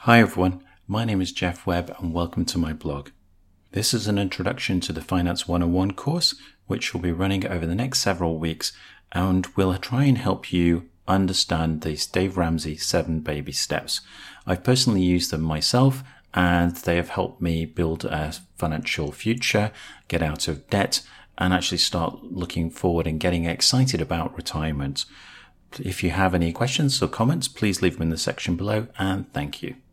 Hi everyone, my name is Jeff Webb and welcome to my blog. This is an introduction to the Finance 101 course, which will be running over the next several weeks and will try and help you understand these Dave Ramsey 7 baby steps. I've personally used them myself and they have helped me build a financial future, get out of debt, and actually start looking forward and getting excited about retirement. If you have any questions or comments, please leave them in the section below, and thank you.